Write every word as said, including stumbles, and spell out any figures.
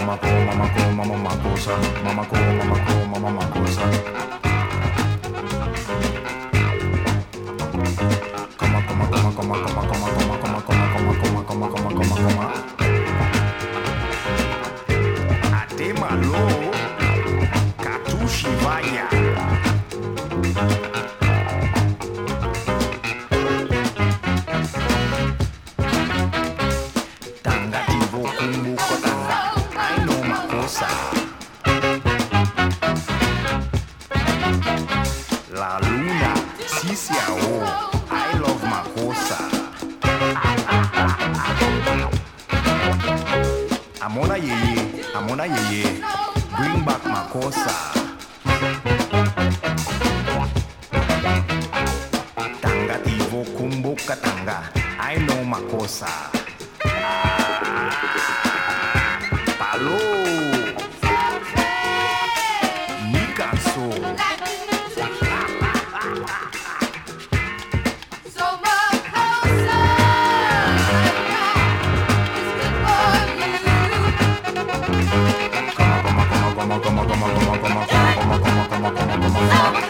La luna, si siao, I love Makossa. Amona yeye, Amona yeye, bring back Makossa. Tanga tivo kumbo katanga, I know Makossa. Palo, Nikanso. Come on, come on, come on, come on, come on, come on, come on, come on, come on, come on, come on, come on, come on.